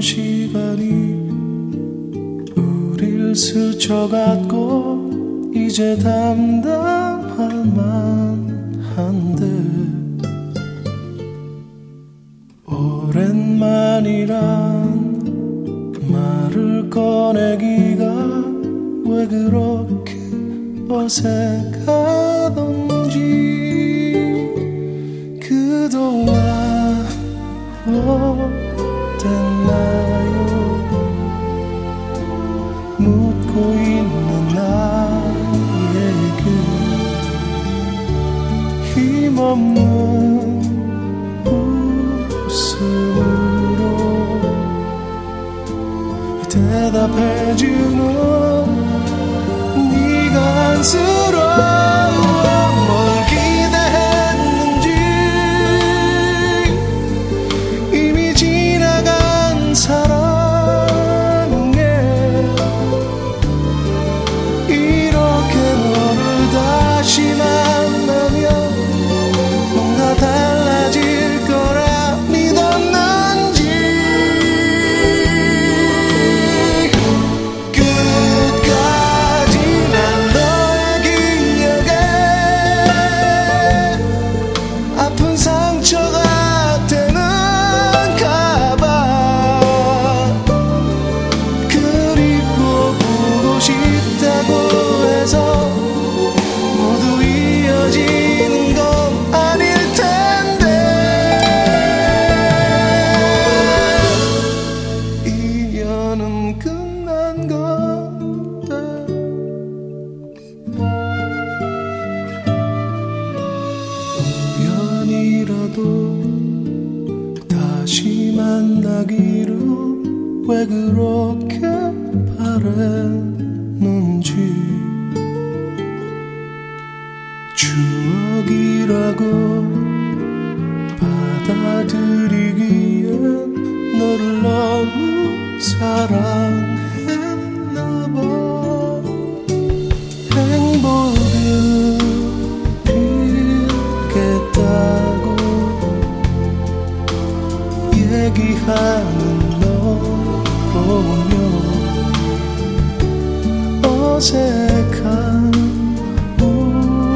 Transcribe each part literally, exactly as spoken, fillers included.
시간이 우릴 스쳐갔고 이제 담담할 만한데 오랜만이란 말을 꺼내기가 왜 그렇게 어색하던지 그동안 어땠나요 묻고 있는 나에게 힘없는 웃음으로 대답해주는 네가 안쓰러워 뭘 기대했는지 이미 지나간 사랑에 이렇게 너를 다시 만나면 뭔가 달라질 거라 믿었는지 끝까지 난 너의 기억에 아픈 상처가 되는가 봐 그립고 보고 싶다고 해서 모두 이어지는 건 아닐 텐데 인연은 끝난 건데 우연이라도 다시 만나기를 왜 그렇게 바랬는지 추억이라고 받아들이기엔 너를 너무 사랑했나봐 행복을 빌겠다고 얘기하는 너 보며 어색한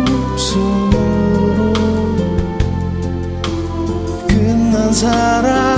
웃음으로 끝난 사랑